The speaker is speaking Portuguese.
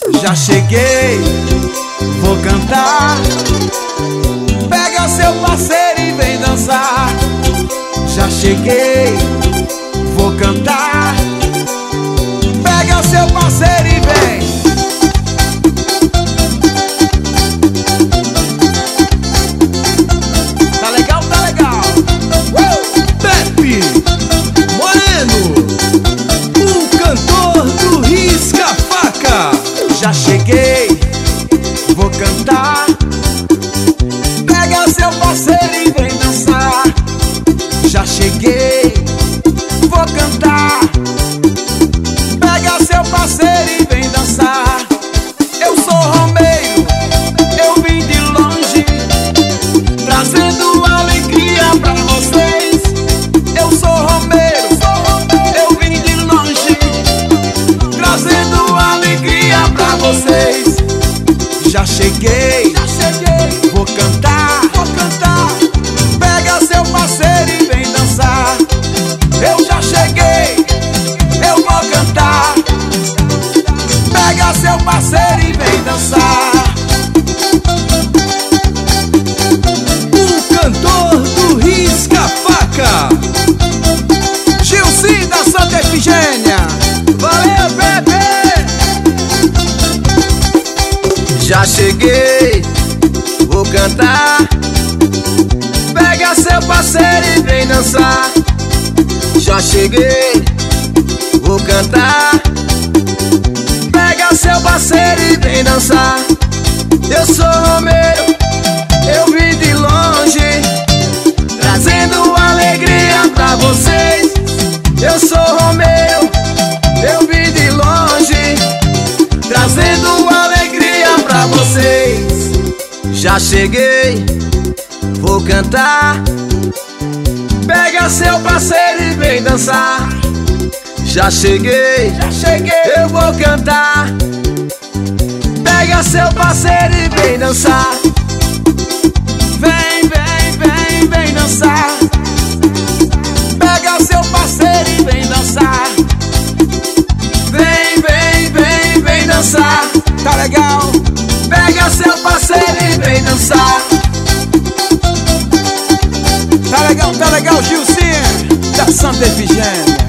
Já cheguei, vou cantar. Pega seu parceiro e vem dançar. Já cheguei, vou cantar. Pega seu parceiro e vem. Tá legal, tá legal. Pepe Moreno, o cantor do Risca-Faca. Já cheguei, vou cantar. Pega seu parceiro e vem dançar. Já cheguei, vou cantar. Pega seu parceiro e vem dançar. Eu sou Romeiro, eu vim de longe, trazendo alegria pra vocês. Eu sou Romeiro, eu vim de longe, trazendo alegria pra vocês. Já cheguei, vou cantar. Pega seu parceiro e vem dançar. Eu já cheguei, eu vou cantar. Pega seu parceiro e vem dançar. O cantor do Risca-Faca, Gilci da Santa Efigênia. Valeu, bebê! Já cheguei, vou cantar. Pega seu parceiro e vem dançar. Já cheguei, vou cantar. Pega seu parceiro e vem dançar. Eu sou Romeiro, eu vim de longe, trazendo alegria pra vocês. Eu sou Romeiro, eu vim de longe, trazendo alegria pra vocês. Já cheguei, vou cantar. Pega seu parceiro e vem dançar. Já cheguei, eu vou cantar. Pega seu parceiro e vem dançar. Vem, vem, vem, vem dançar. Pega seu parceiro e vem dançar. Vem, vem, vem, vem dançar. Tá legal? Pega seu parceiro e vem dançar. Tá legal, Gilci da Santa Efigênia.